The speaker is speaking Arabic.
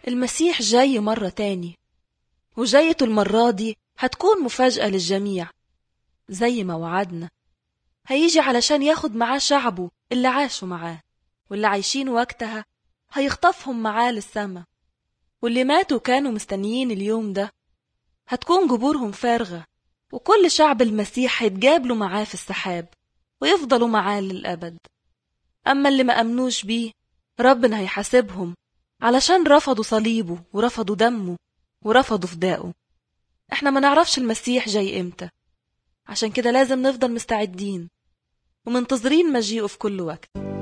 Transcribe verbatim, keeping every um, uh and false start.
المسيح جاي مرة تاني، وجايته المرة دي هتكون مفاجأة للجميع زي ما وعدنا. هيجي علشان ياخد معاه شعبه اللي عاشوا معاه، واللي عايشين وقتها هيخطفهم معاه للسما، واللي ماتوا كانوا مستنيين اليوم ده هتكون جبورهم فارغة، وكل شعب المسيح هيتجابلوا معاه في السحاب ويفضلوا معاه للأبد. أما اللي ما أمنوش بيه ربنا هيحاسبهم علشان رفضوا صليبه ورفضوا دمه ورفضوا فدائه. احنا ما نعرفش المسيح جاي امتى، عشان كده لازم نفضل مستعدين ومنتظرين مجيئه في كل وقت.